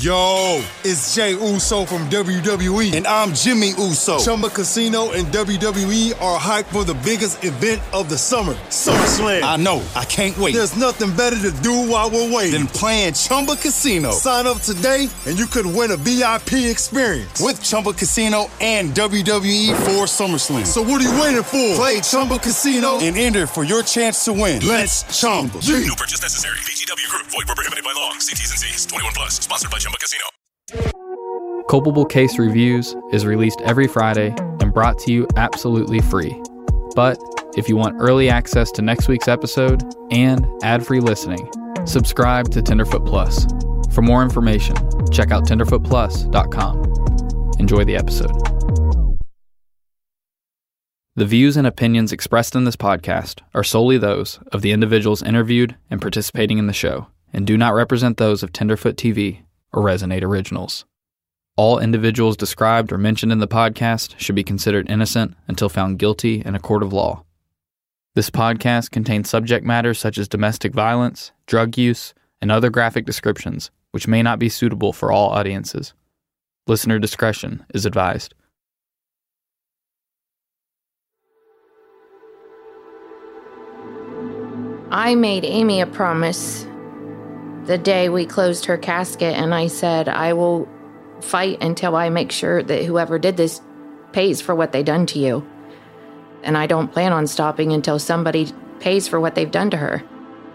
Yo, it's Jey Uso from WWE, and I'm Jimmy Uso. Chumba Casino and WWE are hyped for the biggest event of the summer, SummerSlam. I know, I can't wait. There's nothing better to do while we're waiting than playing Chumba Casino. Sign up today, and you could win a VIP experience with Chumba Casino and WWE for SummerSlam. So what are you waiting for? Play Chumba Casino and enter for your chance to win. Let's Chumba. No purchase necessary. VGW Group. Void where prohibited by law. See T's and C's. 21 plus. Sponsored by Chumba Casino. Culpable Case Reviews is released every Friday and brought to you absolutely free. But if you want early access to next week's episode and ad-free listening, subscribe to Tenderfoot Plus. For more information, check out tenderfootplus.com. Enjoy the episode. The views and opinions expressed in this podcast are solely those of the individuals interviewed and participating in the show, and do not represent those of Tenderfoot TV or Resonate Originals. All individuals described or mentioned in the podcast should be considered innocent until found guilty in a court of law. This podcast contains subject matters such as domestic violence, drug use, and other graphic descriptions, which may not be suitable for all audiences. Listener discretion is advised. I made Amy a promise the day we closed her casket, and I said, I will fight until I make sure that whoever did this pays for what they done to you. And I don't plan on stopping until somebody pays for what they've done to her.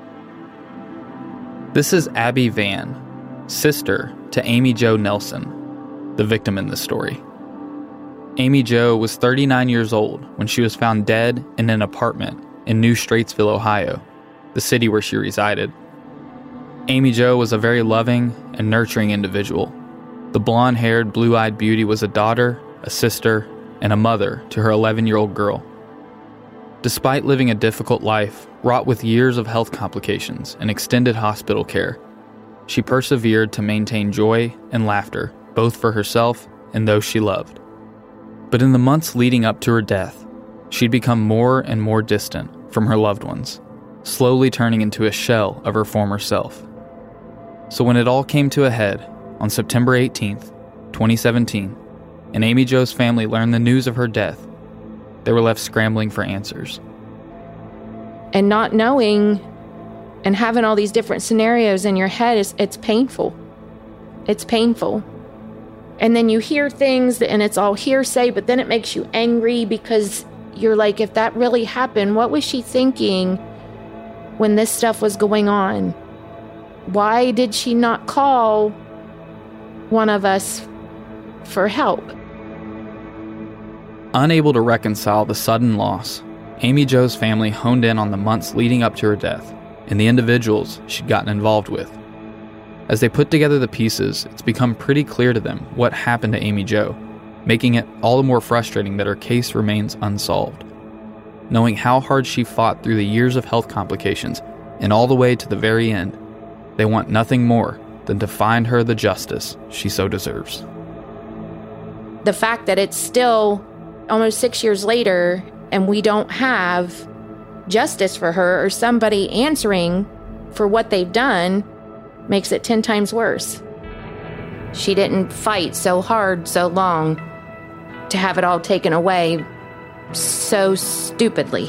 This is Abby Van, sister to Amy Jo Nelson, the victim in this story. Amy Jo was 39 years old when she was found dead in an apartment in New Straitsville, Ohio, the city where she resided. Amy Jo was a very loving and nurturing individual. The blonde-haired, blue-eyed beauty was a daughter, a sister, and a mother to her 11-year-old girl. Despite living a difficult life, wrought with years of health complications and extended hospital care, she persevered to maintain joy and laughter, both for herself and those she loved. But in the months leading up to her death, she'd become more and more distant from her loved ones, slowly turning into a shell of her former self. So when it all came to a head on September 18th, 2017, and Amy Jo's family learned the news of her death, they were left scrambling for answers. And not knowing and having all these different scenarios in your head, it's painful. It's painful. And then you hear things and it's all hearsay, but then it makes you angry because you're like, if that really happened, what was she thinking when this stuff was going on? Why did she not call one of us for help? Unable to reconcile the sudden loss, Amy Jo's family honed in on the months leading up to her death and the individuals she'd gotten involved with. As they put together the pieces, it's become pretty clear to them what happened to Amy Jo, making it all the more frustrating that her case remains unsolved. Knowing how hard she fought through the years of health complications and all the way to the very end, they want nothing more than to find her the justice she so deserves. The fact that it's still almost 6 years later and we don't have justice for her or somebody answering for what they've done makes it 10 times worse. She didn't fight so hard so long to have it all taken away so stupidly.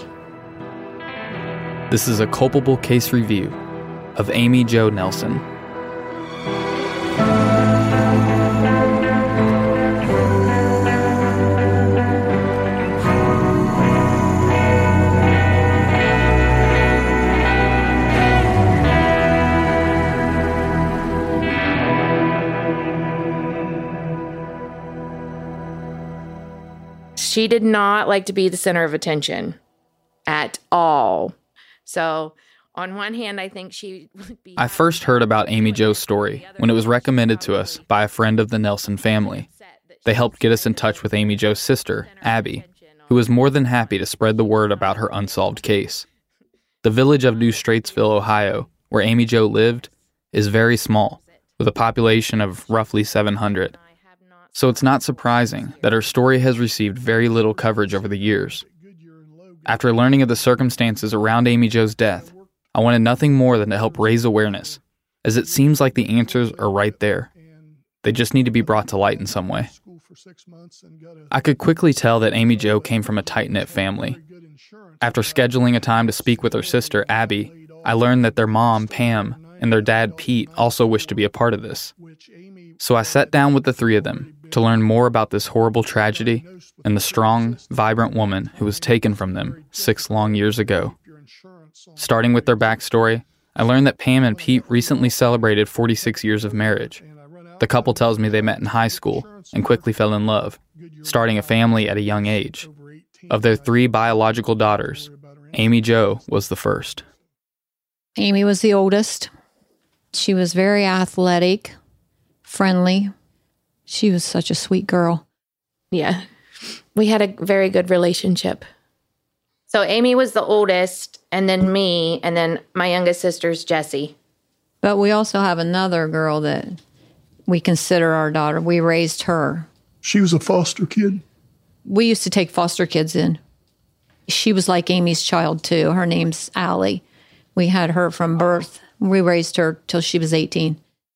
This is a culpable case review of Amy Jo Nelson. She did not like to be the center of attention at all. So on one hand, I think she would be... I first heard about Amy Jo's story when it was recommended to us by a friend of the Nelson family. They helped get us in touch with Amy Jo's sister, Abby, who was more than happy to spread the word about her unsolved case. The village of New Straitsville, Ohio, where Amy Jo lived, is very small, with a population of roughly 700. So it's not surprising that her story has received very little coverage over the years. After learning of the circumstances around Amy Jo's death, I wanted nothing more than to help raise awareness, as it seems like the answers are right there. They just need to be brought to light in some way. I could quickly tell that Amy Jo came from a tight-knit family. After scheduling a time to speak with her sister, Abby, I learned that their mom, Pam, and their dad, Pete, also wished to be a part of this. So I sat down with the three of them to learn more about this horrible tragedy and the strong, vibrant woman who was taken from them 6 long years ago. Starting with their backstory, I learned that Pam and Pete recently celebrated 46 years of marriage. The couple tells me they met in high school and quickly fell in love, starting a family at a young age. Of their 3 biological daughters, Amy Jo was the first. Amy was the oldest. She was very athletic, friendly. She was such a sweet girl. Yeah, we had a very good relationship. So Amy was the oldest, and then me, and then my youngest sister's Jessie. But we also have another girl that we consider our daughter. We raised her. She was a foster kid? We used to take foster kids in. She was like Amy's child, too. Her name's Allie. We had her from birth. We raised her till she was 18.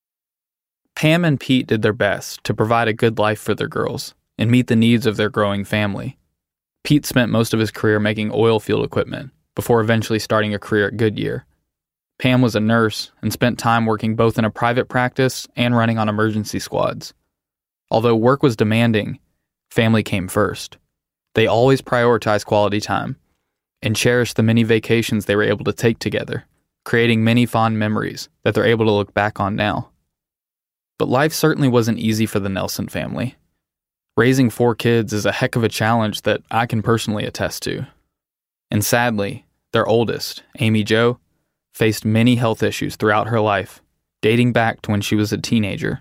Pam and Pete did their best to provide a good life for their girls and meet the needs of their growing family. Pete spent most of his career making oil field equipment before eventually starting a career at Goodyear. Pam was a nurse and spent time working both in a private practice and running on emergency squads. Although work was demanding, family came first. They always prioritized quality time and cherished the many vacations they were able to take together, creating many fond memories that they're able to look back on now. But life certainly wasn't easy for the Nelson family. Raising 4 kids is a heck of a challenge that I can personally attest to. And sadly, their oldest, Amy Jo, faced many health issues throughout her life, dating back to when she was a teenager.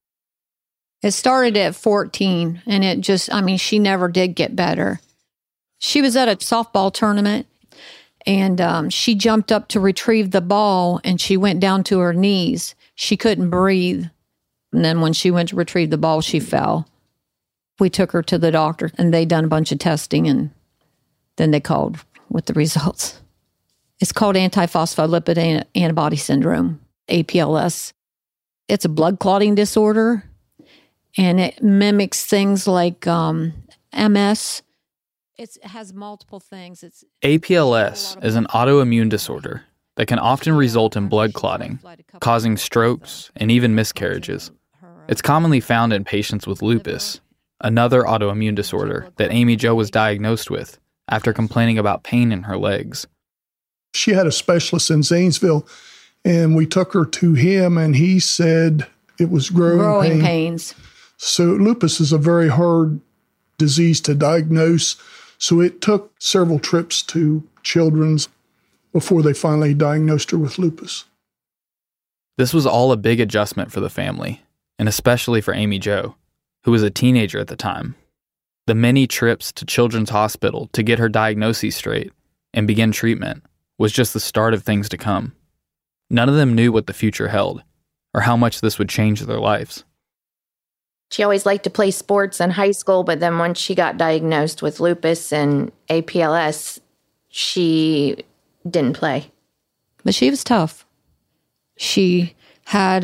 It started at 14, and it just, she never did get better. She was at a softball tournament, and she jumped up to retrieve the ball, and she went down to her knees. She couldn't breathe. And then when she went to retrieve the ball, she fell. We took her to the doctor, and they done a bunch of testing, and then they called with the results. It's called antiphospholipid antibody syndrome, APLS. It's a blood clotting disorder, and it mimics things like MS. It has multiple things. APLS is an autoimmune disorder that can often result in blood clotting, causing strokes and even miscarriages. It's commonly found in patients with lupus, another autoimmune disorder that Amy Jo was diagnosed with after complaining about pain in her legs. She had a specialist in Zanesville, and we took her to him, and he said it was growing pains. So lupus is a very hard disease to diagnose, so it took several trips to Children's before they finally diagnosed her with lupus. This was all a big adjustment for the family, and especially for Amy Jo, who was a teenager at the time. The many trips to Children's Hospital to get her diagnoses straight and begin treatment was just the start of things to come. None of them knew what the future held, or how much this would change their lives. She always liked to play sports in high school, but then once she got diagnosed with lupus and APLS, she didn't play. But she was tough. She had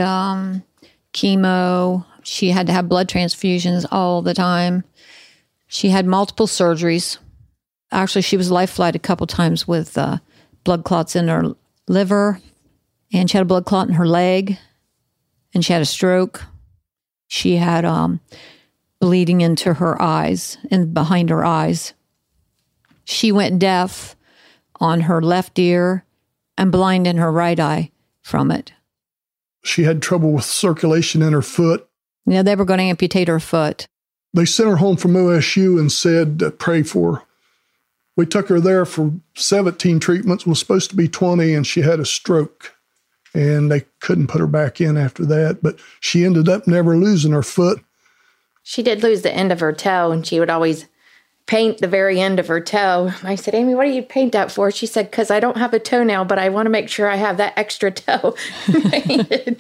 chemo. She had to have blood transfusions all the time. She had multiple surgeries. Actually, she was life flighted a couple times with blood clots in her liver, and she had a blood clot in her leg, and she had a stroke. She had bleeding into her eyes and behind her eyes. She went deaf on her left ear and blind in her right eye from it. She had trouble with circulation in her foot. Yeah, they were going to amputate her foot. They sent her home from OSU and said, pray for her. We took her there for 17 treatments, was supposed to be 20, and she had a stroke. And they couldn't put her back in after that, but she ended up never losing her foot. She did lose the end of her toe, and she would always paint the very end of her toe. I said, Amy, what do you paint that for? She said, because I don't have a toenail, but I want to make sure I have that extra toe painted.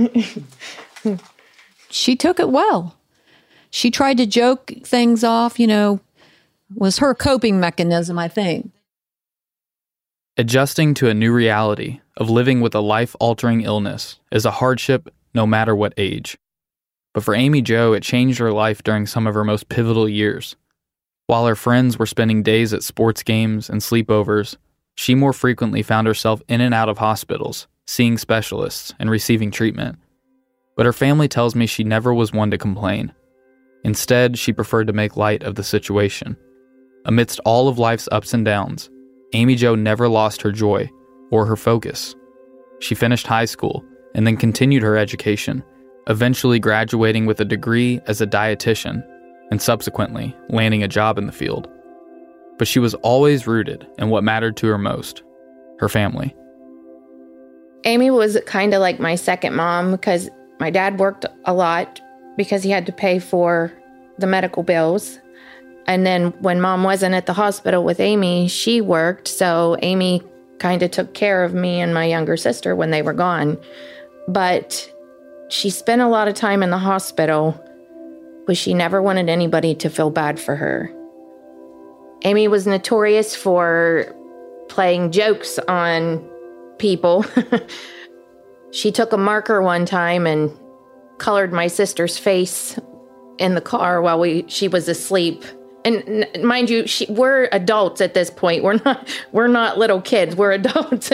She took it well. She tried to joke things off, was her coping mechanism, I think. Adjusting to a new reality of living with a life-altering illness is a hardship no matter what age. But for Amy Jo, it changed her life during some of her most pivotal years. While her friends were spending days at sports games and sleepovers, she more frequently found herself in and out of hospitals, seeing specialists and receiving treatment. But her family tells me she never was one to complain. Instead, she preferred to make light of the situation. Amidst all of life's ups and downs, Amy Jo never lost her joy or her focus. She finished high school and then continued her education, eventually graduating with a degree as a dietitian and subsequently landing a job in the field. But she was always rooted in what mattered to her most, her family. Amy was kind of like my second mom because my dad worked a lot because he had to pay for the medical bills. And then when Mom wasn't at the hospital with Amy, she worked. So Amy kind of took care of me and my younger sister when they were gone. But she spent a lot of time in the hospital, but she never wanted anybody to feel bad for her. Amy was notorious for playing jokes on people. She took a marker one time and colored my sister's face in the car while she was asleep. And mind you, we're adults at this point. We're not little kids. We're adults.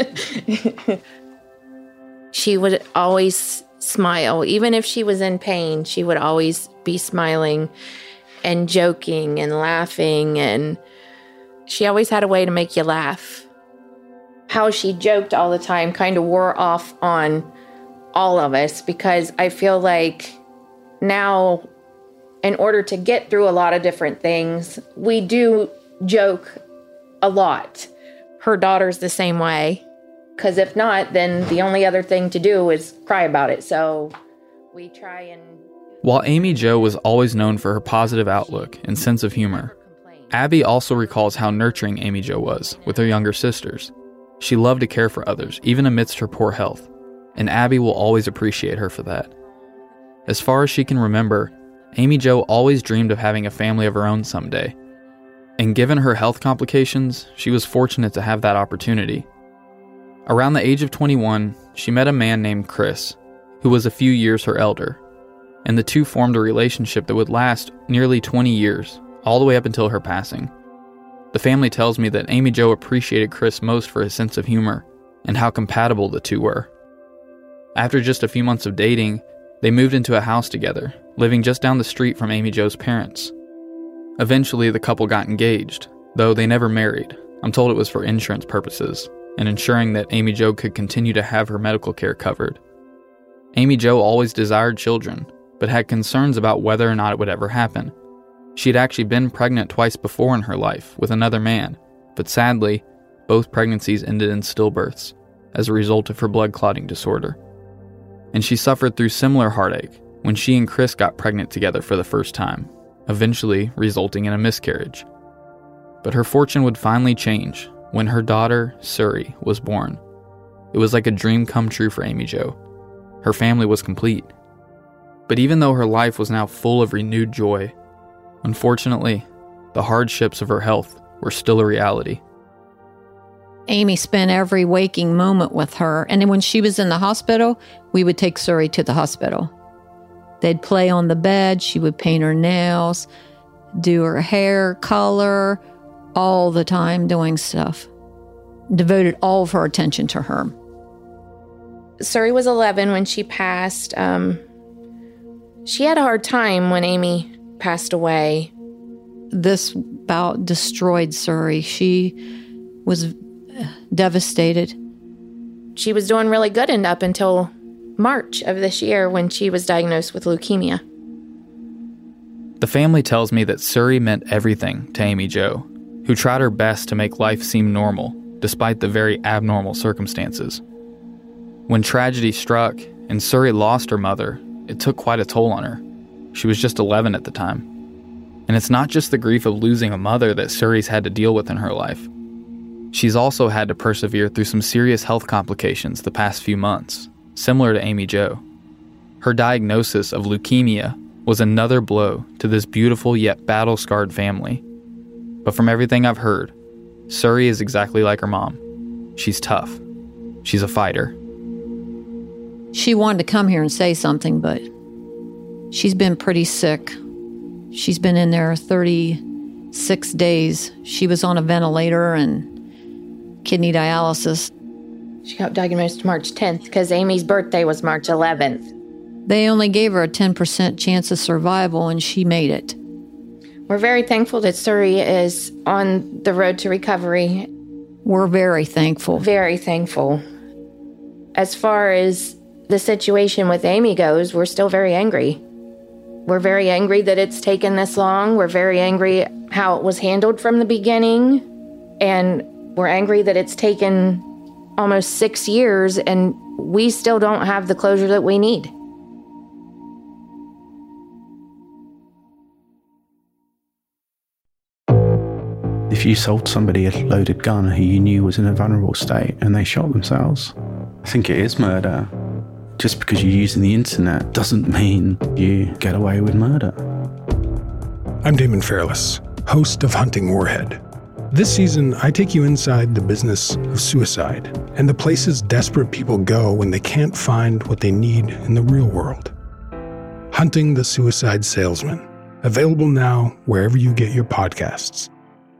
She would always smile. Even if she was in pain, she would always be smiling and joking and laughing. And she always had a way to make you laugh. How she joked all the time kind of wore off on all of us because I feel like now, in order to get through a lot of different things, we do joke a lot. Her daughter's the same way. Because if not, then the only other thing to do is cry about it. So we try and... While Amy Jo was always known for her positive outlook and sense of humor, Abby also recalls how nurturing Amy Jo was with her younger sisters. She loved to care for others, even amidst her poor health, and Abby will always appreciate her for that. As far as she can remember, Amy Jo always dreamed of having a family of her own someday. And given her health complications, she was fortunate to have that opportunity. Around the age of 21, she met a man named Chris, who was a few years her elder, and the two formed a relationship that would last nearly 20 years, all the way up until her passing. The family tells me that Amy Jo appreciated Chris most for his sense of humor and how compatible the two were. After just a few months of dating, they moved into a house together, living just down the street from Amy Jo's parents. Eventually, the couple got engaged, though they never married. I'm told it was for insurance purposes and ensuring that Amy Jo could continue to have her medical care covered. Amy Jo always desired children, but had concerns about whether or not it would ever happen. She had actually been pregnant twice before in her life with another man, but sadly, both pregnancies ended in stillbirths as a result of her blood clotting disorder. And she suffered through similar heartache when she and Chris got pregnant together for the first time, eventually resulting in a miscarriage. But her fortune would finally change when her daughter, Suri, was born. It was like a dream come true for Amy Jo. Her family was complete. But even though her life was now full of renewed joy, unfortunately, the hardships of her health were still a reality. Amy spent every waking moment with her, and then when she was in the hospital, we would take Suri to the hospital. They'd play on the bed, she would paint her nails, do her hair color, all the time doing stuff. Devoted all of her attention to her. Suri was 11 when she passed. She had a hard time when Amy passed away. This bout destroyed Suri. She was devastated. She was doing really good up until March of this year when she was diagnosed with leukemia. The family tells me that Suri meant everything to Amy Jo, who tried her best to make life seem normal, despite the very abnormal circumstances. When tragedy struck and Suri lost her mother, it took quite a toll on her. She was just 11 at the time. And it's not just the grief of losing a mother that Suri's had to deal with in her life. She's also had to persevere through some serious health complications the past few months, similar to Amy Jo. Her diagnosis of leukemia was another blow to this beautiful yet battle-scarred family. But from everything I've heard, Suri is exactly like her mom. She's tough. She's a fighter. She wanted to come here and say something, but She's been pretty sick. She's been in there 36 days. She was on a ventilator and kidney dialysis. She got diagnosed March 10th because Amy's birthday was March 11th. They only gave her a 10% chance of survival, and she made it. We're very thankful that Surrey is on the road to recovery. We're very thankful. Very thankful. As far as the situation with Amy goes, we're still very angry. We're very angry that it's taken this long. We're very angry how it was handled from the beginning. And we're angry that it's taken almost 6 years and we still don't have the closure that we need. If you sold somebody a loaded gun who you knew was in a vulnerable state and they shot themselves, I think it is murder. Just because you're using the internet doesn't mean you get away with murder. I'm Damon Fairless, host of Hunting Warhead. This season, I take you inside the business of suicide and the places desperate people go when they can't find what they need in the real world. Hunting the Suicide Salesman, available now wherever you get your podcasts.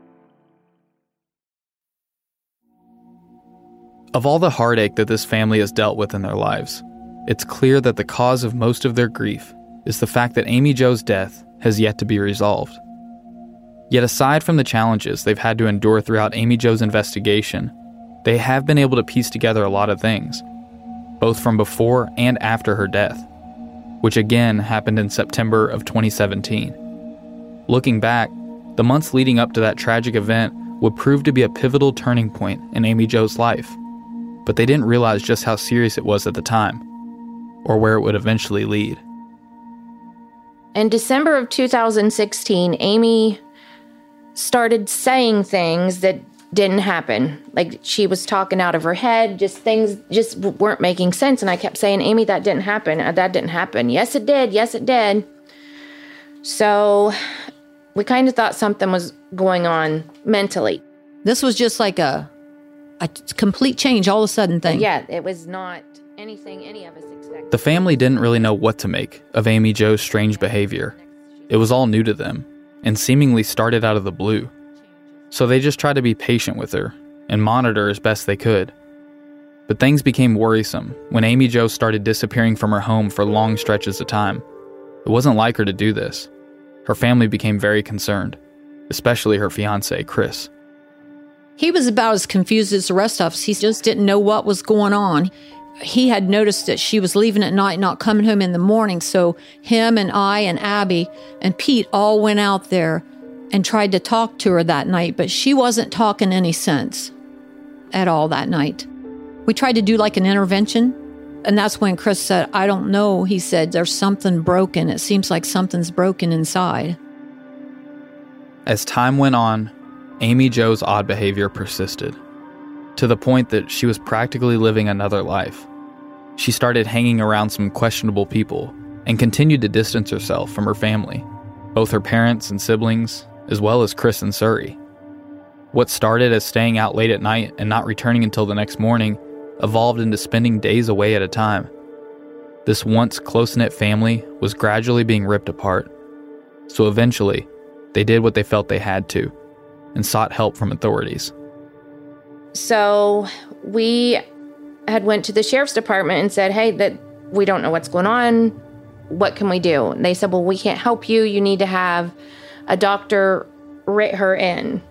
Of all the heartache that this family has dealt with in their lives, it's clear that the cause of most of their grief is the fact that Amy Jo's death has yet to be resolved. Yet aside from the challenges they've had to endure throughout Amy Jo's investigation, they have been able to piece together a lot of things, both from before and after her death, which again happened in September of 2017. Looking back, the months leading up to that tragic event would prove to be a pivotal turning point in Amy Jo's life, but they didn't realize just how serious it was at the time, or where it would eventually lead. In December of 2016, Amy started saying things that didn't happen. Like, she was talking out of her head, just things just weren't making sense. And I kept saying, Amy, that didn't happen. That didn't happen. Yes, it did. Yes, it did. So we kind of thought something was going on mentally. This was just like a complete change all of a sudden thing. Yeah, it was not anything any of us expected. The family didn't really know what to make of Amy Jo's strange behavior. It was all new to them, and seemingly started out of the blue. So they just tried to be patient with her and monitor as best they could. But things became worrisome when Amy Jo started disappearing from her home for long stretches of time. It wasn't like her to do this. Her family became very concerned, especially her fiancé, Chris. He was about as confused as the rest of us. He just didn't know what was going on. He had noticed that she was leaving at night, not coming home in the morning. So him and I and Abby and Pete all went out there and tried to talk to her that night, but she wasn't talking any sense at all that night. We tried to do like an intervention, and that's when Chris said, I don't know. He said, there's something broken. It seems like something's broken inside. As time went on, Amy Jo's odd behavior persisted, to the point that she was practically living another life. She started hanging around some questionable people and continued to distance herself from her family, both her parents and siblings, as well as Chris and Surrey. What started as staying out late at night and not returning until the next morning evolved into spending days away at a time. This once close-knit family was gradually being ripped apart. So eventually, they did what they felt they had to and sought help from authorities. So we had went to the sheriff's department and said, hey, that we don't know what's going on. What can we do? And they said, well, we can't help you. You need to have a doctor write her in.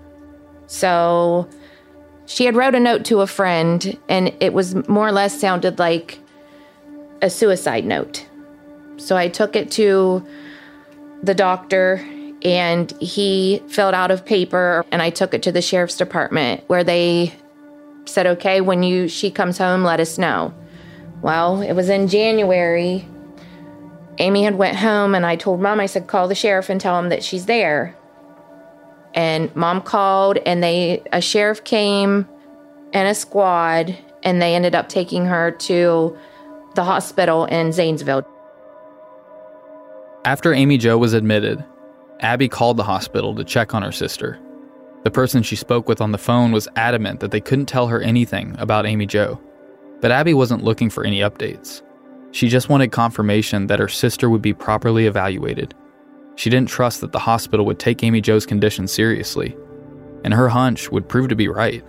So she had wrote a note to a friend, and it was more or less sounded like a suicide note. So I took it to the doctor, and he filled out a paper, and I took it to the sheriff's department, where they said, okay, when she comes home, let us know. Well, it was in January. Amy had went home, and I told Mom, I said, call the sheriff and tell him that she's there. And Mom called, and a sheriff came and a squad, and they ended up taking her to the hospital in Zanesville. After Amy Jo was admitted, Abby called the hospital to check on her sister. The person she spoke with on the phone was adamant that they couldn't tell her anything about Amy Jo, but Abby wasn't looking for any updates. She just wanted confirmation that her sister would be properly evaluated. She didn't trust that the hospital would take Amy Jo's condition seriously, and her hunch would prove to be right.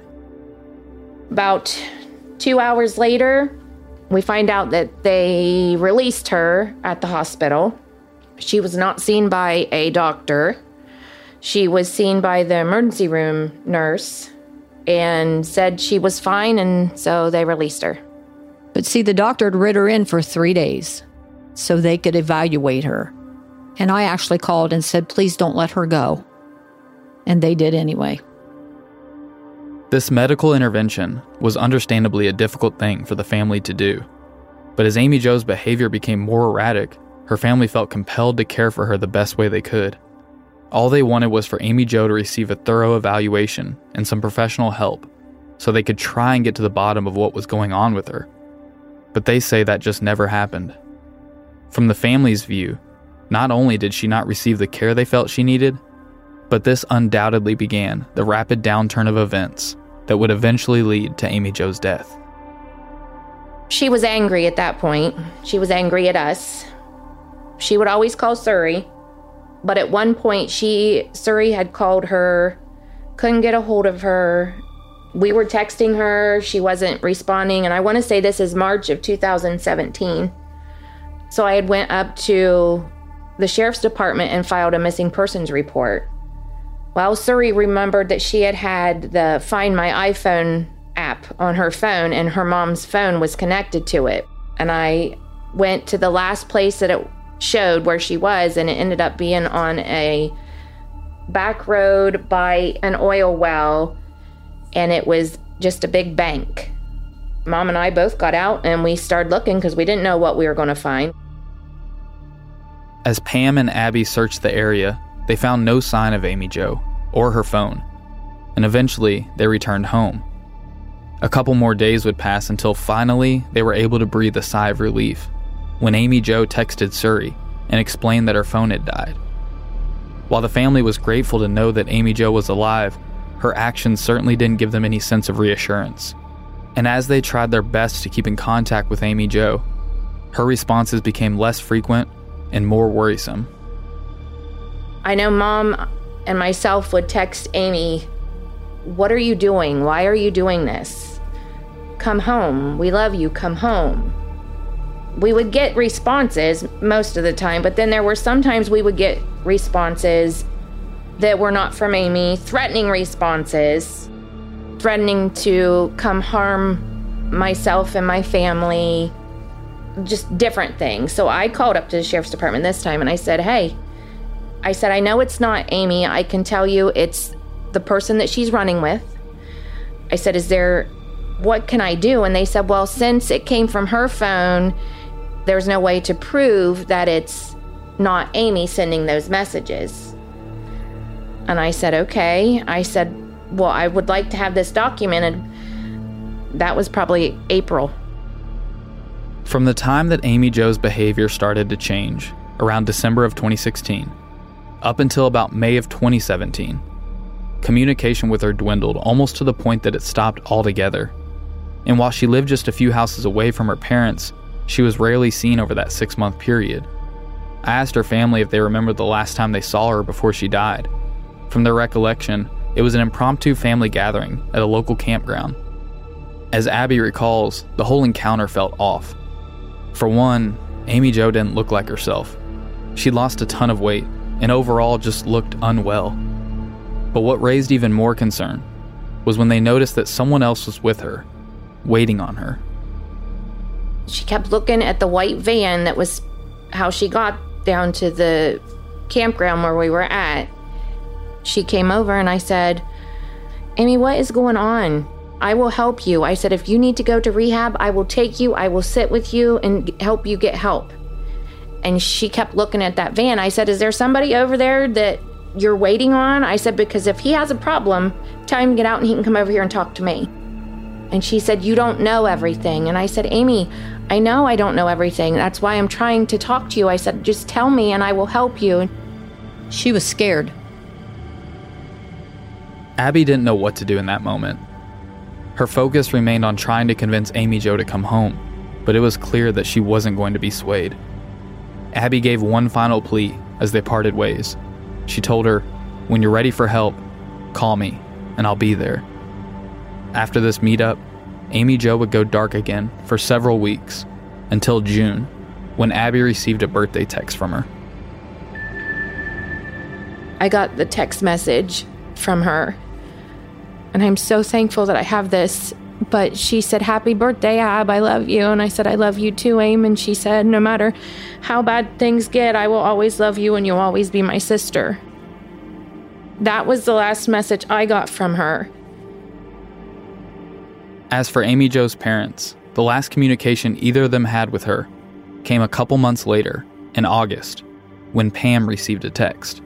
About 2 hours later, we find out that they released her at the hospital. She was not seen by a doctor. She was seen by the emergency room nurse and said she was fine, and so they released her. But see, the doctor had writ her in for 3 days so they could evaluate her. And I actually called and said, please don't let her go. And they did anyway. This medical intervention was understandably a difficult thing for the family to do. But as Amy Jo's behavior became more erratic, her family felt compelled to care for her the best way they could. All they wanted was for Amy Jo to receive a thorough evaluation and some professional help so they could try and get to the bottom of what was going on with her. But they say that just never happened. From the family's view, not only did she not receive the care they felt she needed, but this undoubtedly began the rapid downturn of events that would eventually lead to Amy Jo's death. She was angry at that point. She was angry at us. She would always call Surrey, but at one point Surrey had called her, couldn't get a hold of her. We were texting her, she wasn't responding, and I want to say this is March of 2017. So I had went up to the sheriff's department and filed a missing persons report. Well, Surrey remembered that she had the Find My iPhone app on her phone, and her mom's phone was connected to it. And I went to the last place that it showed where she was, and it ended up being on a back road by an oil well, and it was just a big bank. Mom and I both got out and we started looking because we didn't know what we were going to find. As Pam and Abby searched the area, they found no sign of Amy Jo or her phone, and eventually they returned home. A couple more days would pass until finally they were able to breathe a sigh of relief when Amy Jo texted Surrey and explained that her phone had died. While the family was grateful to know that Amy Jo was alive, her actions certainly didn't give them any sense of reassurance. And as they tried their best to keep in contact with Amy Jo, her responses became less frequent and more worrisome. I know Mom and myself would text Amy, "What are you doing? Why are you doing this? Come home. We love you. Come home." We would get responses most of the time, but then there were sometimes we would get responses that were not from Amy, threatening responses, threatening to come harm myself and my family, just different things. So I called up to the sheriff's department this time and I said, hey, I know it's not Amy. I can tell you it's the person that she's running with. I said, what can I do? And they said, well, since it came from her phone, there's no way to prove that it's not Amy sending those messages. And I said, okay. I said, well, I would like to have this documented. That was probably April. From the time that Amy Jo's behavior started to change, around December of 2016, up until about May of 2017, communication with her dwindled almost to the point that it stopped altogether. And while she lived just a few houses away from her parents, she was rarely seen over that 6-month period. I asked her family if they remembered the last time they saw her before she died. From their recollection, it was an impromptu family gathering at a local campground. As Abby recalls, the whole encounter felt off. For one, Amy Jo didn't look like herself. She'd lost a ton of weight and overall just looked unwell. But what raised even more concern was when they noticed that someone else was with her, waiting on her. She kept looking at the white van that was how she got down to the campground where we were at. She came over and I said, Amy, what is going on? I will help you. I said, if you need to go to rehab, I will take you. I will sit with you and help you get help. And she kept looking at that van. I said, is there somebody over there that you're waiting on? I said, because if he has a problem, tell him to get out and he can come over here and talk to me. And she said, you don't know everything. And I said, Amy, I know I don't know everything. That's why I'm trying to talk to you. I said, just tell me and I will help you. She was scared. Abby didn't know what to do in that moment. Her focus remained on trying to convince Amy Jo to come home, but it was clear that she wasn't going to be swayed. Abby gave one final plea as they parted ways. She told her, "When you're ready for help, call me, and I'll be there." After this meetup, Amy Jo would go dark again for several weeks, until June, when Abby received a birthday text from her. I got the text message from her, and I'm so thankful that I have this. But she said, "Happy birthday, Ab, I love you." And I said, "I love you too, Aim." And she said, "No matter how bad things get, I will always love you and you'll always be my sister." That was the last message I got from her. As for Amy Jo's parents, the last communication either of them had with her came a couple months later, in August, when Pam received a text.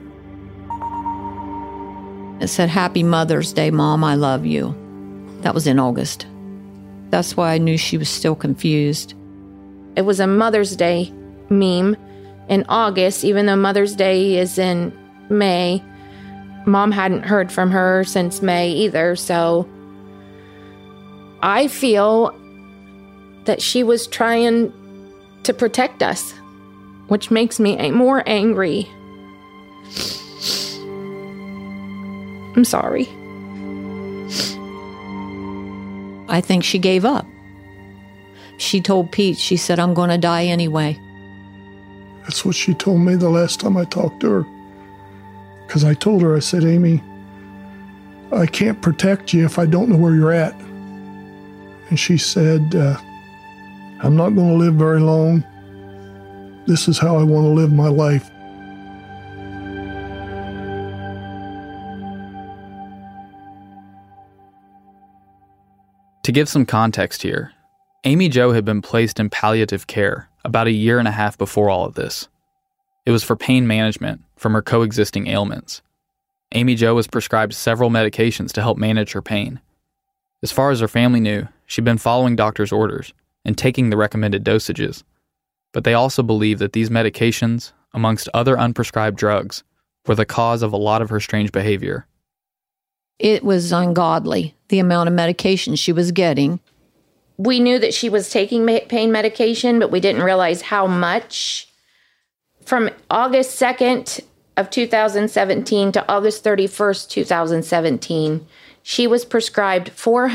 It said, "Happy Mother's Day, Mom, I love you." That was in August. That's why I knew she was still confused. It was a Mother's Day meme in August, even though Mother's Day is in May. Mom hadn't heard from her since May either, so I feel that she was trying to protect us, which makes me more angry. I'm sorry. I think she gave up. She told Pete, she said, "I'm going to die anyway." That's what she told me the last time I talked to her. Because I told her, I said, "Amy, I can't protect you if I don't know where you're at." And she said, "I'm not going to live very long. This is how I want to live my life." To give some context here, Amy Jo had been placed in palliative care about a year and a half before all of this. It was for pain management from her coexisting ailments. Amy Jo was prescribed several medications to help manage her pain. As far as her family knew, she'd been following doctor's orders and taking the recommended dosages. But they also believed that these medications, amongst other unprescribed drugs, were the cause of a lot of her strange behavior. It was ungodly, the amount of medication she was getting. We knew that she was taking pain medication, but we didn't realize how much. From August 2nd of 2017 to August 31st, 2017, she was prescribed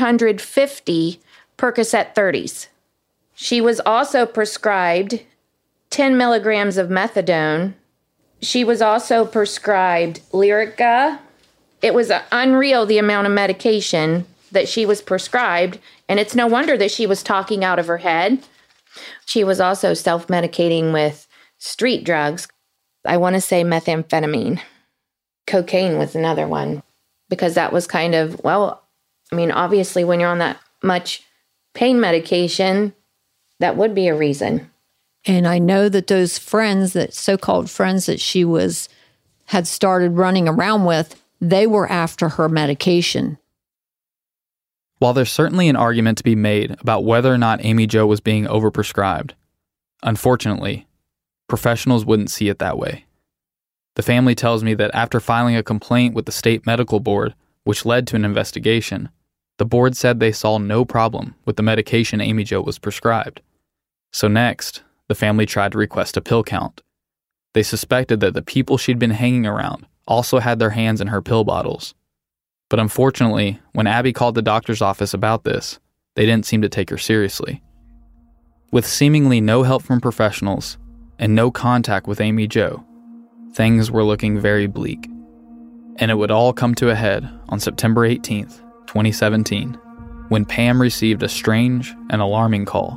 450 Percocet 30s. She was also prescribed 10 milligrams of methadone. She was also prescribed Lyrica. It was unreal, the amount of medication that she was prescribed, and it's no wonder that she was talking out of her head. She was also self-medicating with street drugs. I want to say methamphetamine. Cocaine was another one, because that was kind of, obviously when you're on that much pain medication, that would be a reason. And I know that those friends, that so-called friends that she had started running around with, they were after her medication. While there's certainly an argument to be made about whether or not Amy Jo was being overprescribed, unfortunately, professionals wouldn't see it that way. The family tells me that after filing a complaint with the state medical board, which led to an investigation, the board said they saw no problem with the medication Amy Jo was prescribed. So next, the family tried to request a pill count. They suspected that the people she'd been hanging around also had their hands in her pill bottles. But unfortunately, when Abby called the doctor's office about this, they didn't seem to take her seriously. With seemingly no help from professionals and no contact with Amy Jo, things were looking very bleak. And it would all come to a head on September 18th, 2017, when Pam received a strange and alarming call.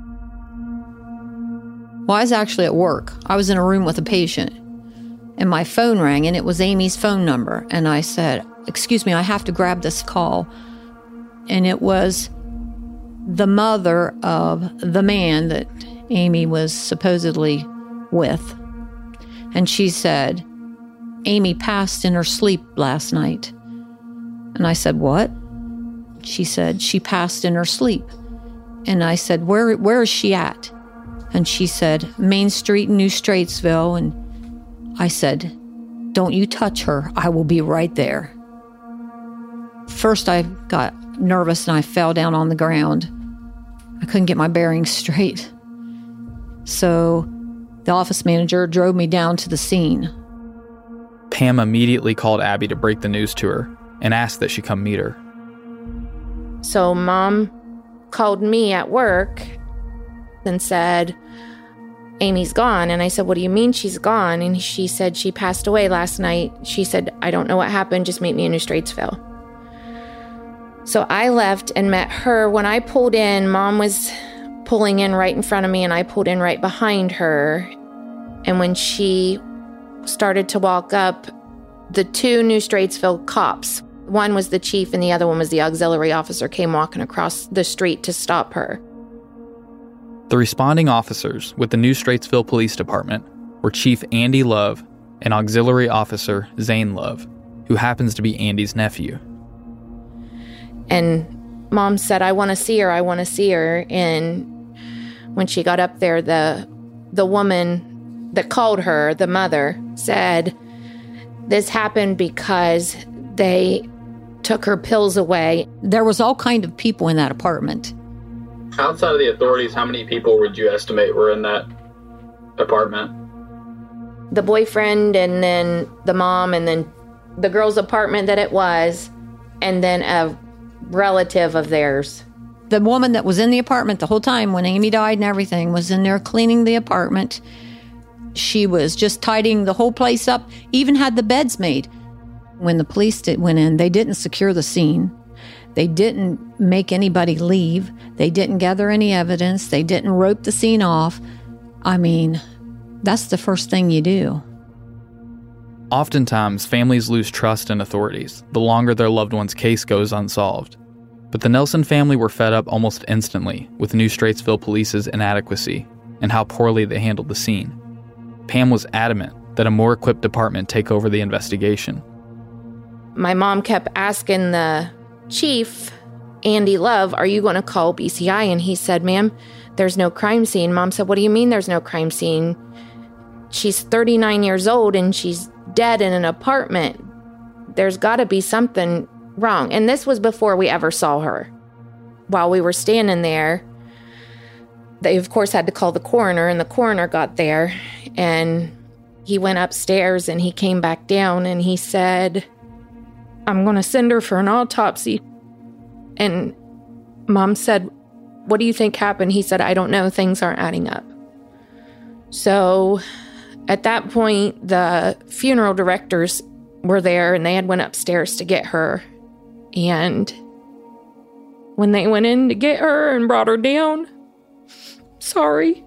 Well, I was actually at work. I was in a room with a patient, and my phone rang, and it was Amy's phone number. And I said, "Excuse me, I have to grab this call." And it was the mother of the man that Amy was supposedly with. And she said, "Amy passed in her sleep last night." And I said, "What?" She said, "She passed in her sleep." And I said, where is she at?" And she said, "Main Street in New Straitsville." And I said, "Don't you touch her. I will be right there." First, I got nervous and I fell down on the ground. I couldn't get my bearings straight. So the office manager drove me down to the scene. Pam immediately called Abby to break the news to her and asked that she come meet her. So Mom called me at work and said, Amy's gone. And I said, what do you mean she's gone? And she said she passed away last night. She said, I don't know what happened. Just meet me in New Straitsville. So I left and met her. When I pulled in, Mom was pulling in right in front of me, and I pulled in right behind her. And when she started to walk up, the two New Straitsville cops, one was the chief and the other one was the auxiliary officer, came walking across the street to stop her. The responding officers with the New Straitsville Police Department were Chief Andy Love and Auxiliary Officer Zane Love, who happens to be Andy's nephew. And Mom said, I want to see her, I want to see her. And when she got up there, the woman that called her, the mother, said, this happened because they took her pills away. There was all kind of people in that apartment. Outside of the authorities, how many people would you estimate were in that apartment? The boyfriend, and then the mom, and then the girl's apartment that it was, and then a relative of theirs. The woman that was in the apartment the whole time when Amy died and everything was in there cleaning the apartment. She was just tidying the whole place up, even had the beds made. When the police went in, they didn't secure the scene. They didn't make anybody leave. They didn't gather any evidence. They didn't rope the scene off. I mean, that's the first thing you do. Oftentimes, families lose trust in authorities the longer their loved one's case goes unsolved. But the Nelson family were fed up almost instantly with New Straitsville Police's inadequacy and how poorly they handled the scene. Pam was adamant that a more equipped department take over the investigation. My mom kept asking the chief, Andy Love, are you going to call BCI? And he said, ma'am, there's no crime scene. Mom said, what do you mean there's no crime scene? She's 39 years old and she's dead in an apartment. There's got to be something wrong. And this was before we ever saw her. While we were standing there, they of course had to call the coroner, and the coroner got there, and he went upstairs and he came back down and he said, I'm going to send her for an autopsy. And Mom said, what do you think happened? He said, I don't know. Things aren't adding up. So at that point, the funeral directors were there and they had went upstairs to get her. And when they went in to get her and brought her down, sorry.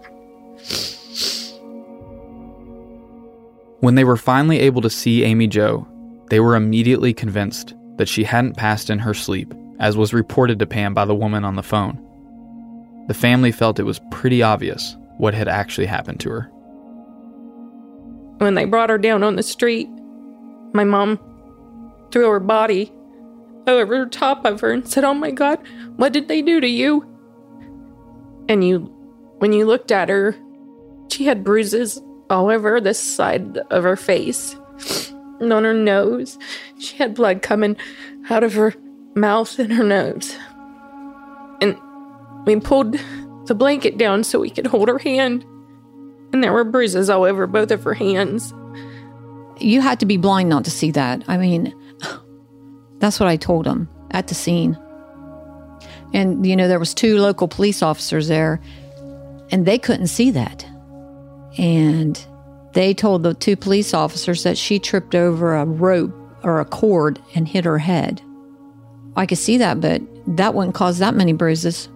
When they were finally able to see Amy Jo, they were immediately convinced that she hadn't passed in her sleep, as was reported to Pam by the woman on the phone. The family felt it was pretty obvious what had actually happened to her. When they brought her down on the street, my mom threw her body over the top of her and said, oh my God, what did they do to you? And when you looked at her, she had bruises all over this side of her face and on her nose. She had blood coming out of her mouth and her nose. And we pulled the blanket down so we could hold her hand. And there were bruises all over both of her hands. You had to be blind not to see that. I mean, that's what I told them at the scene. And, there was 2 local police officers there, and they couldn't see that. And they told the 2 police officers that she tripped over a rope or a cord and hit her head. I could see that, but that wouldn't cause that many bruises.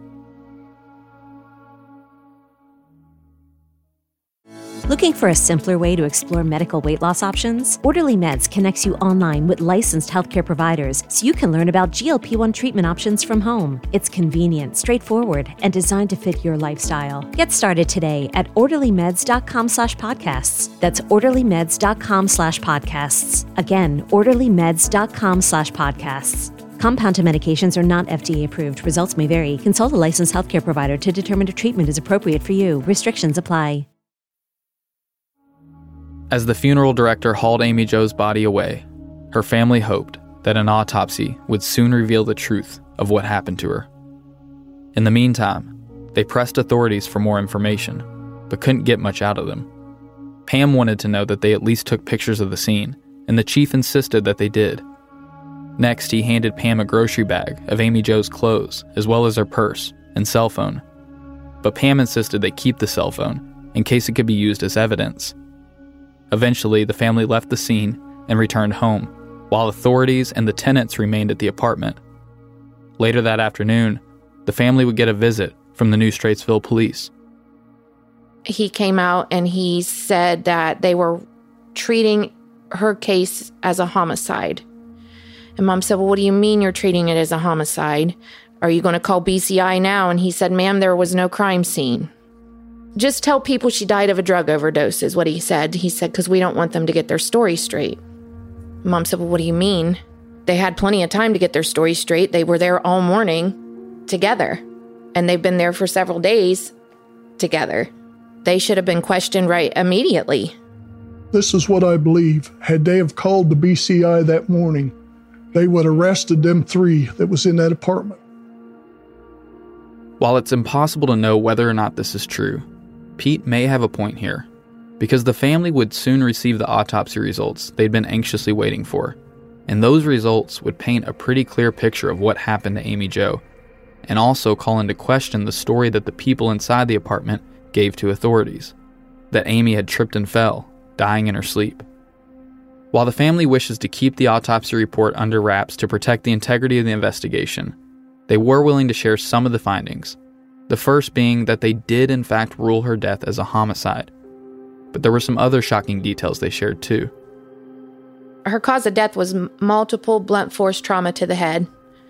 Looking for a simpler way to explore medical weight loss options? Orderly Meds connects you online with licensed healthcare providers so you can learn about GLP-1 treatment options from home. It's convenient, straightforward, and designed to fit your lifestyle. Get started today at orderlymeds.com/podcasts. That's orderlymeds.com/podcasts. Again, orderlymeds.com/podcasts. Compounded medications are not FDA approved. Results may vary. Consult a licensed healthcare provider to determine if treatment is appropriate for you. Restrictions apply. As the funeral director hauled Amy Jo's body away, her family hoped that an autopsy would soon reveal the truth of what happened to her. In the meantime, they pressed authorities for more information, but couldn't get much out of them. Pam wanted to know that they at least took pictures of the scene, and the chief insisted that they did. Next, he handed Pam a grocery bag of Amy Jo's clothes, as well as her purse and cell phone. But Pam insisted they keep the cell phone in case it could be used as evidence. Eventually, the family left the scene and returned home, while authorities and the tenants remained at the apartment. Later that afternoon, the family would get a visit from the New Straitsville police. He came out and he said that they were treating her case as a homicide. And Mom said, well, what do you mean you're treating it as a homicide? Are you going to call BCI now? And he said, ma'am, there was no crime scene. Just tell people she died of a drug overdose is what he said. He said, because we don't want them to get their story straight. Mom said, well, what do you mean? They had plenty of time to get their story straight. They were there all morning together. And they've been there for several days together. They should have been questioned right immediately. This is what I believe. Had they have called the BCI that morning, they would have arrested them 3 that was in that apartment. While it's impossible to know whether or not this is true, Pete may have a point here, because the family would soon receive the autopsy results they'd been anxiously waiting for, and those results would paint a pretty clear picture of what happened to Amy Jo, and also call into question the story that the people inside the apartment gave to authorities, that Amy had tripped and fell, dying in her sleep. While the family wishes to keep the autopsy report under wraps to protect the integrity of the investigation, they were willing to share some of the findings, the first being that they did in fact rule her death as a homicide. But there were some other shocking details they shared too. Her cause of death was multiple blunt force trauma to the head.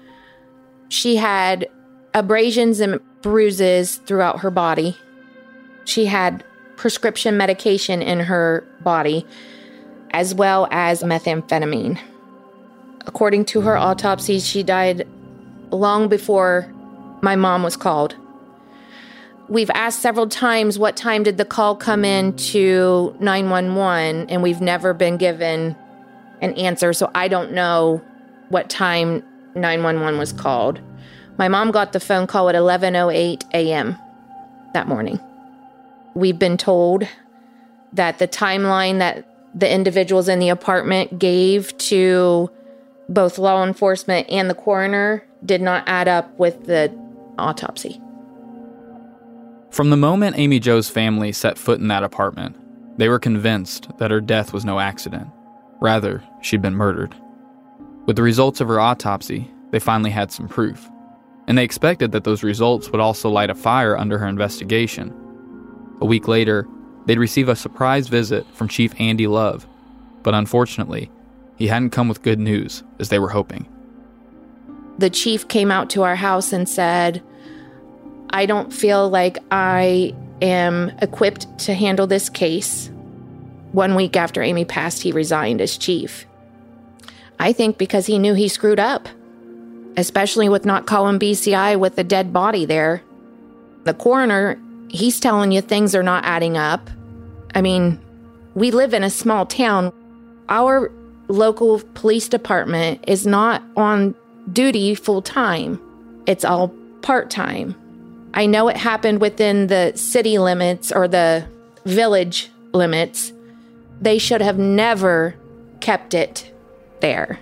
She had abrasions and bruises throughout her body. She had prescription medication in her body, as well as methamphetamine. According to her autopsy, she died long before my mom was called. We've asked several times, what time did the call come in to 911, and we've never been given an answer, so I don't know what time 911 was called. My mom got the phone call at 11:08 a.m. that morning. We've been told that the timeline that the individuals in the apartment gave to both law enforcement and the coroner did not add up with the autopsy. From the moment Amy Jo's family set foot in that apartment, they were convinced that her death was no accident. Rather, she'd been murdered. With the results of her autopsy, they finally had some proof, and they expected that those results would also light a fire under her investigation. A week later, they'd receive a surprise visit from Chief Andy Love, but unfortunately, he hadn't come with good news as they were hoping. The chief came out to our house and said, I don't feel like I am equipped to handle this case. 1 week after Amy passed, he resigned as chief. I think because he knew he screwed up, especially with not calling BCI with the dead body there. The coroner, he's telling you things are not adding up. I mean, we live in a small town. Our local police department is not on duty full time. It's all part-time. I know it happened within the city limits or the village limits. They should have never kept it there.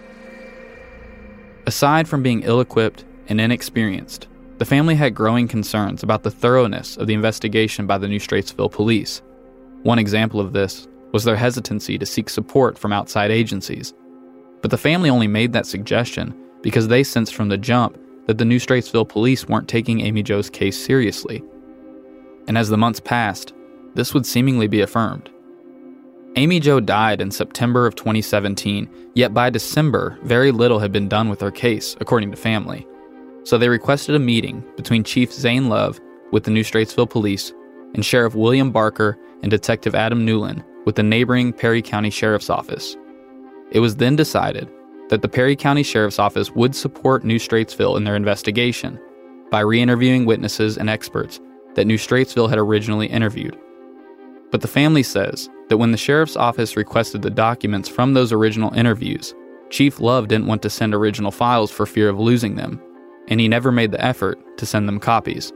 Aside from being ill-equipped and inexperienced, the family had growing concerns about the thoroughness of the investigation by the New Straitsville police. One example of this was their hesitancy to seek support from outside agencies. But the family only made that suggestion because they sensed from the jump that the New Straitsville police weren't taking Amy Jo's case seriously. And as the months passed, this would seemingly be affirmed. Amy Jo died in September of 2017, yet by December, very little had been done with her case, according to family. So they requested a meeting between Chief Zane Love with the New Straitsville Police and Sheriff William Barker and Detective Adam Newland with the neighboring Perry County Sheriff's Office. It was then decided that the Perry County Sheriff's Office would support New Straitsville in their investigation by re-interviewing witnesses and experts that New Straitsville had originally interviewed. But the family says that when the Sheriff's Office requested the documents from those original interviews, Chief Love didn't want to send original files for fear of losing them, and he never made the effort to send them copies.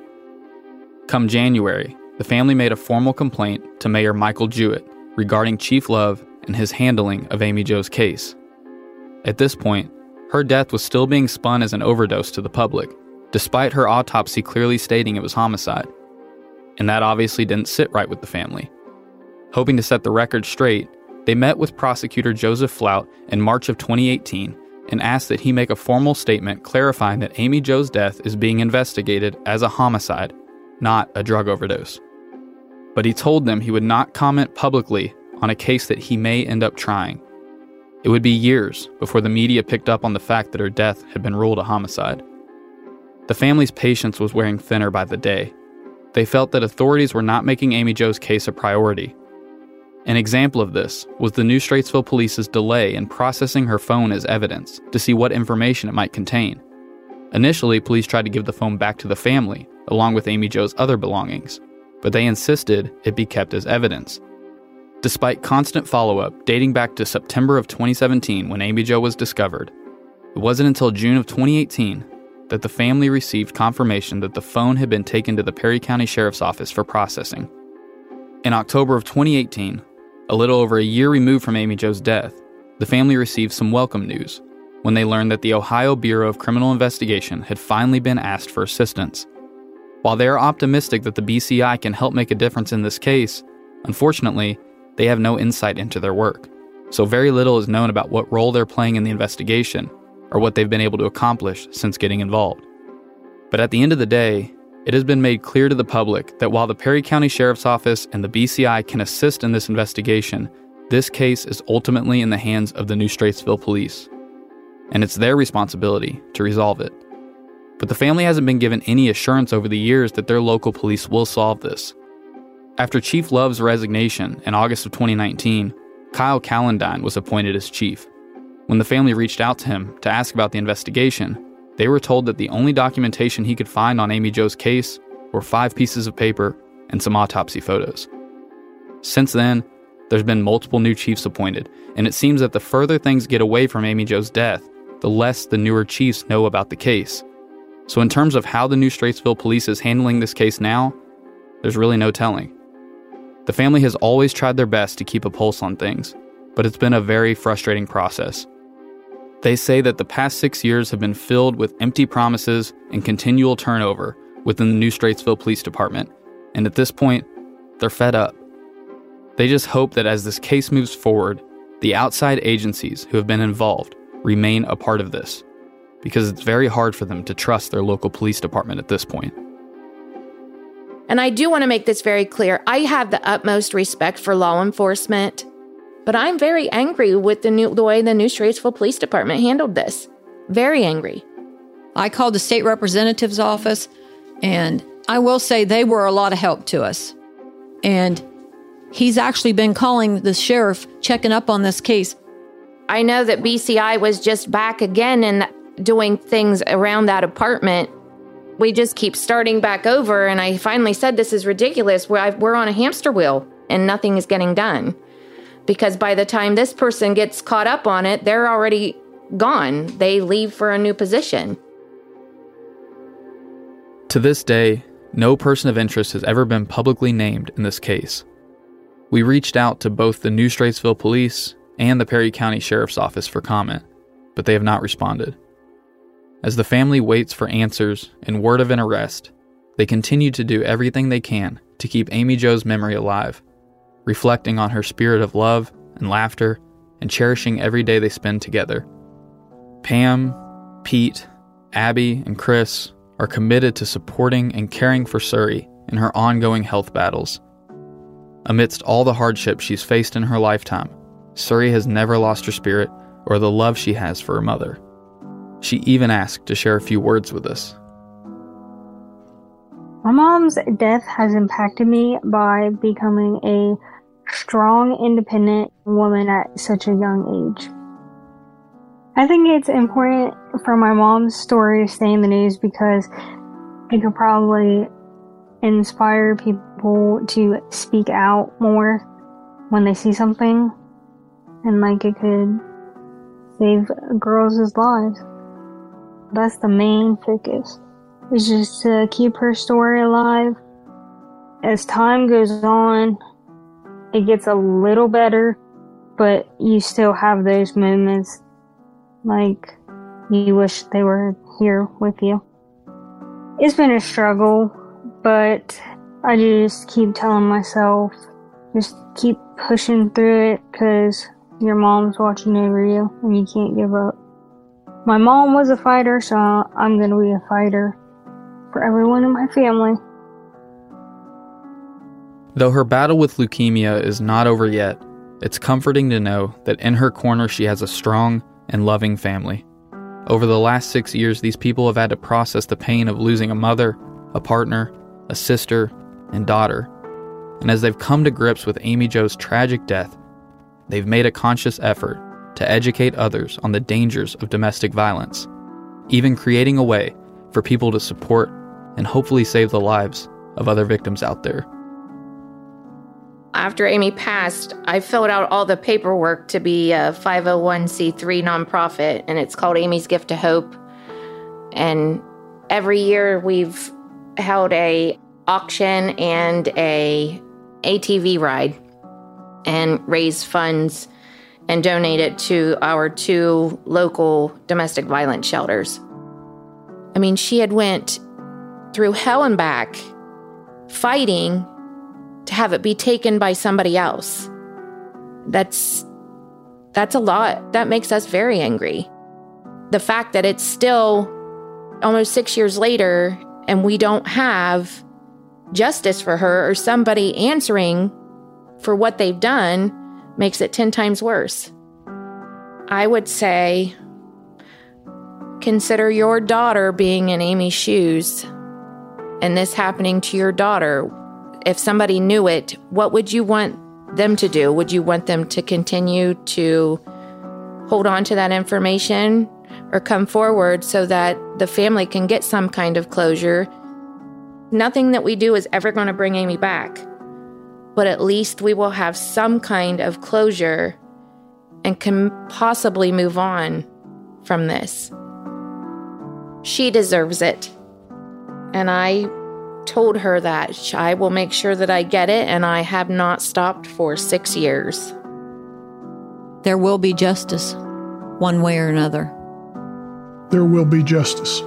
Come January, the family made a formal complaint to Mayor Michael Jewett regarding Chief Love and his handling of Amy Jo's case. At this point, her death was still being spun as an overdose to the public, despite her autopsy clearly stating it was homicide. And that obviously didn't sit right with the family. Hoping to set the record straight, they met with prosecutor Joseph Flout in March of 2018 and asked that he make a formal statement clarifying that Amy Jo's death is being investigated as a homicide, not a drug overdose. But he told them he would not comment publicly on a case that he may end up trying. It would be years before the media picked up on the fact that her death had been ruled a homicide. The family's patience was wearing thinner by the day. They felt that authorities were not making Amy Jo's case a priority. An example of this was the New Straitsville Police's delay in processing her phone as evidence to see what information it might contain. Initially, police tried to give the phone back to the family, along with Amy Jo's other belongings, but they insisted it be kept as evidence. Despite constant follow-up dating back to September of 2017 when Amy Jo was discovered, it wasn't until June of 2018 that the family received confirmation that the phone had been taken to the Perry County Sheriff's Office for processing. In October of 2018, a little over a year removed from Amy Jo's death, the family received some welcome news when they learned that the Ohio Bureau of Criminal Investigation had finally been asked for assistance. While they are optimistic that the BCI can help make a difference in this case, unfortunately, they have no insight into their work, so very little is known about what role they're playing in the investigation or what they've been able to accomplish since getting involved. But at the end of the day, it has been made clear to the public that while the Perry County Sheriff's Office and the BCI can assist in this investigation, this case is ultimately in the hands of the New Straitsville Police, and it's their responsibility to resolve it. But the family hasn't been given any assurance over the years that their local police will solve this. After Chief Love's resignation in August of 2019, Kyle Calendine was appointed as chief. When the family reached out to him to ask about the investigation, they were told that the only documentation he could find on Amy Jo's case were 5 pieces of paper and some autopsy photos. Since then, there's been multiple new chiefs appointed, and it seems that the further things get away from Amy Jo's death, the less the newer chiefs know about the case. So in terms of how the New Straitsville Police is handling this case now, there's really no telling. The family has always tried their best to keep a pulse on things, but it's been a very frustrating process. They say that the past 6 years have been filled with empty promises and continual turnover within the New Straitsville Police Department, and at this point, they're fed up. They just hope that as this case moves forward, the outside agencies who have been involved remain a part of this, because it's very hard for them to trust their local police department at this point. And I do want to make this very clear. I have the utmost respect for law enforcement, but I'm very angry with the way the New Straitsville Police Department handled this. Very angry. I called the state representative's office, and I will say they were a lot of help to us. And he's actually been calling the sheriff, checking up on this case. I know that BCI was just back again and doing things around that apartment. We just keep starting back over, and I finally said, this is ridiculous. We're on a hamster wheel, and nothing is getting done. Because by the time this person gets caught up on it, they're already gone. They leave for a new position. To this day, no person of interest has ever been publicly named in this case. We reached out to both the New Straitsville Police and the Perry County Sheriff's Office for comment, but they have not responded. As the family waits for answers and word of an arrest, they continue to do everything they can to keep Amy Jo's memory alive, reflecting on her spirit of love and laughter and cherishing every day they spend together. Pam, Pete, Abby, and Chris are committed to supporting and caring for Suri in her ongoing health battles. Amidst all the hardships she's faced in her lifetime, Suri has never lost her spirit or the love she has for her mother. She even asked to share a few words with us. My mom's death has impacted me by becoming a strong, independent woman at such a young age. I think it's important for my mom's story to stay in the news because it could probably inspire people to speak out more when they see something, and it could save girls' lives. That's the main focus. It's just to keep her story alive. As time goes on, it gets a little better, but you still have those moments like you wish they were here with you. It's been a struggle, but I just keep telling myself, just keep pushing through it because your mom's watching over you and you can't give up. My mom was a fighter, so I'm going to be a fighter for everyone in my family. Though her battle with leukemia is not over yet, it's comforting to know that in her corner she has a strong and loving family. Over the last 6 years, these people have had to process the pain of losing a mother, a partner, a sister, and daughter. And as they've come to grips with Amy Jo's tragic death, they've made a conscious effort to educate others on the dangers of domestic violence, even creating a way for people to support and hopefully save the lives of other victims out there. After Amy passed, I filled out all the paperwork to be a 501c3 nonprofit, and it's called Amy's Gift to Hope. And every year we've held a auction and a ATV ride and raise funds and donate it to our 2 local domestic violence shelters. I mean, she had went through hell and back fighting to have it be taken by somebody else. That's a lot. That makes us very angry. The fact that it's still almost 6 years later and we don't have justice for her or somebody answering for what they've done makes it 10 times worse. I would say, consider your daughter being in Amy's shoes and this happening to your daughter. If somebody knew it, what would you want them to do? Would you want them to continue to hold on to that information or come forward so that the family can get some kind of closure? Nothing that we do is ever going to bring Amy back, but at least we will have some kind of closure and can possibly move on from this. She deserves it. And I told her that I will make sure that I get it, and I have not stopped for 6 years. There will be justice, one way or another. There will be justice.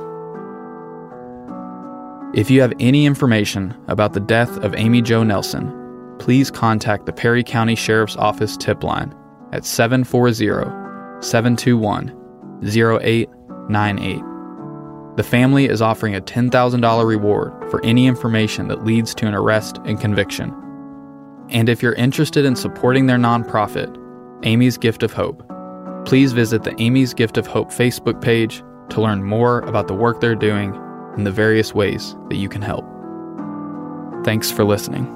If you have any information about the death of Amy Jo Nelson, please contact the Perry County Sheriff's Office tip line at 740-721-0898. The family is offering a $10,000 reward for any information that leads to an arrest and conviction. And if you're interested in supporting their nonprofit, Amy's Gift of Hope, please visit the Amy's Gift of Hope Facebook page to learn more about the work they're doing and the various ways that you can help. Thanks for listening.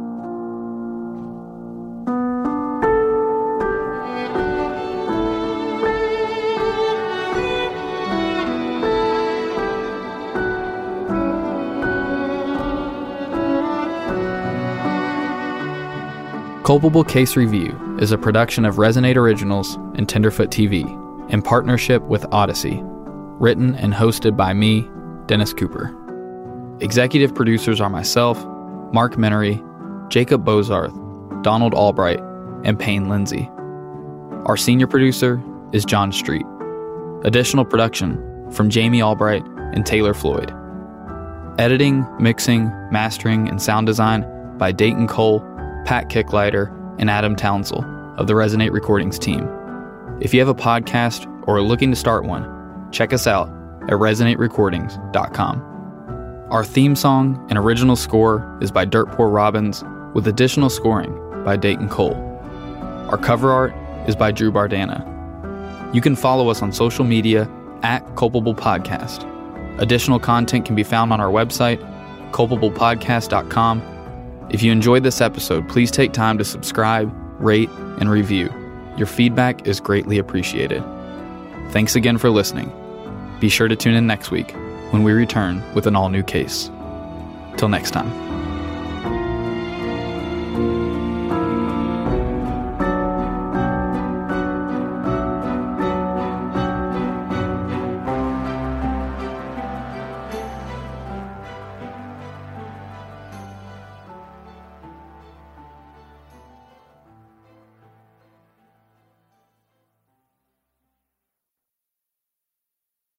Culpable Case Review is a production of Resonate Originals and Tenderfoot TV in partnership with Odyssey, written and hosted by me, Dennis Cooper. Executive producers are myself, Mark Menery, Jacob Bozarth, Donald Albright, and Payne Lindsay. Our senior producer is John Street. Additional production from Jamie Albright and Taylor Floyd. Editing, mixing, mastering, and sound design by Dayton Cole, Pat Kicklighter, and Adam Townsell of the Resonate Recordings team. If you have a podcast or are looking to start one, check us out at resonaterecordings.com. Our theme song and original score is by Dirt Poor Robbins, with additional scoring by Dayton Cole. Our cover art is by Drew Bardana. You can follow us on social media at Culpable Podcast. Additional content can be found on our website, culpablepodcast.com. If you enjoyed this episode, please take time to subscribe, rate, and review. Your feedback is greatly appreciated. Thanks again for listening. Be sure to tune in next week when we return with an all-new case. Till next time.